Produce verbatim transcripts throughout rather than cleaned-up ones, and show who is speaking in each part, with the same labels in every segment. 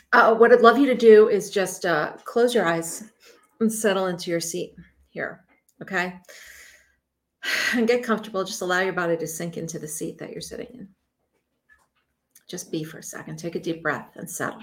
Speaker 1: Uh, what I'd love you to do is just uh, close your eyes and settle into your seat here. Okay. And get comfortable. Just allow your body to sink into the seat that you're sitting in. Just be for a second. Take a deep breath and settle.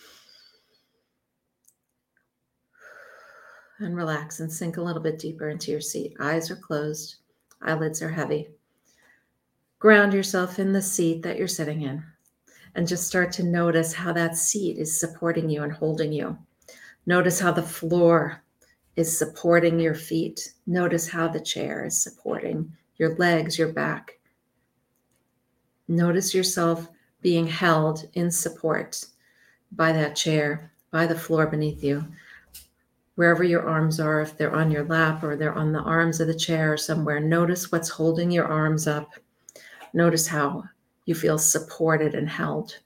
Speaker 1: And relax and sink a little bit deeper into your seat. Eyes are closed, eyelids are heavy. Ground yourself in the seat that you're sitting in and just start to notice how that seat is supporting you and holding you. Notice how the floor is supporting your feet. Notice how the chair is supporting your legs, your back. Notice yourself being held in support by that chair, by the floor beneath you. Wherever your arms are, if they're on your lap or they're on the arms of the chair or somewhere, notice what's holding your arms up. Notice how you feel supported and held.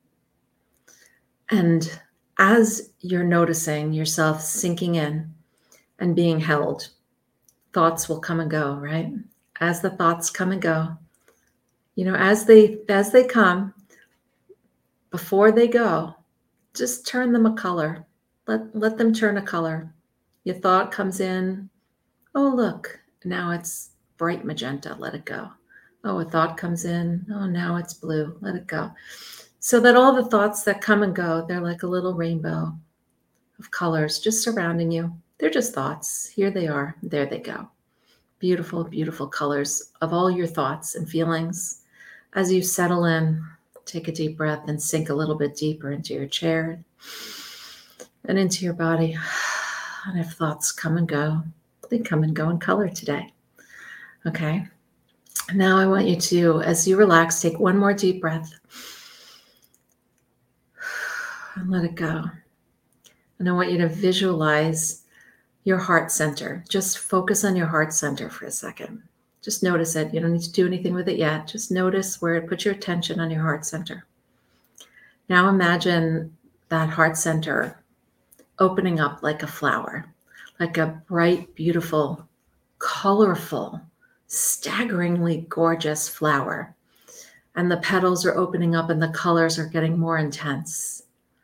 Speaker 1: And as you're noticing yourself sinking in and being held, thoughts will come and go, right? As the thoughts come and go, you know, as they as they come, before they go, just turn them a color. Let let them turn a color. Your thought comes in, oh look, now it's bright magenta, let it go. Oh, a thought comes in, oh now it's blue, let it go. So that all the thoughts that come and go, they're like a little rainbow of colors just surrounding you. They're just thoughts. Here they are, there they go. Beautiful, beautiful colors of all your thoughts and feelings. As you settle in, take a deep breath and sink a little bit deeper into your chair and into your body. And if thoughts come and go, they come and go in color today. Okay. Now I want you to, as you relax, take one more deep breath and let it go. And I want you to visualize your heart center. Just focus on your heart center for a second. Just notice it. You don't need to do anything with it yet. Just notice where it puts your attention on your heart center. Now imagine that heart center opening up like a flower, like a bright, beautiful, colorful, staggeringly gorgeous flower. And the petals are opening up and the colors are getting more intense.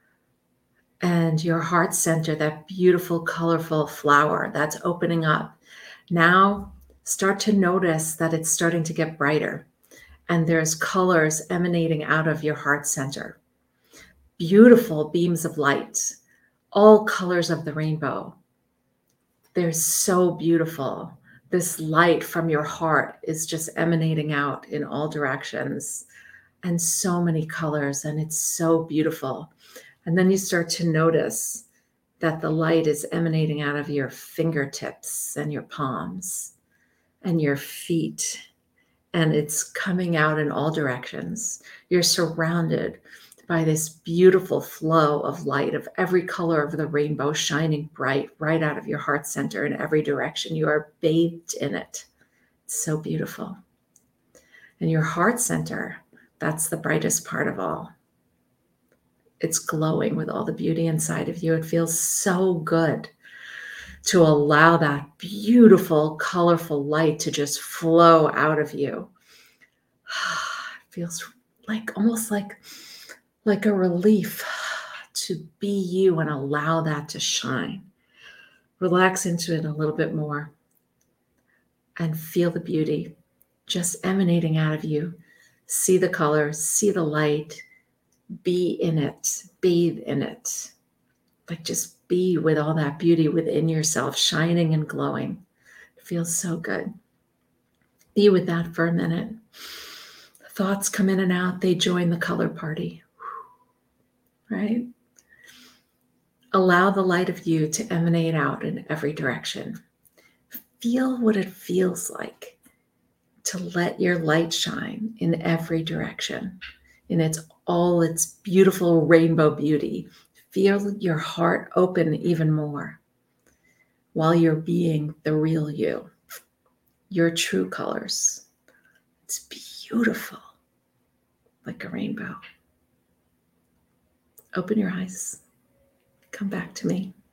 Speaker 1: And your heart center, that beautiful, colorful flower that's opening up. Now start to notice that it's starting to get brighter and there's colors emanating out of your heart center. Beautiful beams of light, all colors of the rainbow. They're so beautiful. This light from your heart is just emanating out in all directions and so many colors, and it's so beautiful. And then you start to notice that the light is emanating out of your fingertips and your palms and your feet, and it's coming out in all directions. You're surrounded by this beautiful flow of light of every color of the rainbow shining bright right out of your heart center in every direction. You are bathed in it. It's so beautiful. And your heart center, that's the brightest part of all. It's glowing with all the beauty inside of you. It feels so good to allow that beautiful, colorful light to just flow out of you. It feels like almost like, like a relief to be you and allow that to shine. Relax into it a little bit more and feel the beauty just emanating out of you. See the colors, see the light, be in it, bathe in it. Like just be with all that beauty within yourself, shining and glowing. It feels so good. Be with that for a minute. Thoughts come in and out. They join the color party, right? Allow the light of you to emanate out in every direction. Feel what it feels like to let your light shine in every direction, in its all its beautiful rainbow beauty. Feel your heart open even more while you're being the real you, your true colors. It's beautiful, like a rainbow. Open your eyes. Come back to me.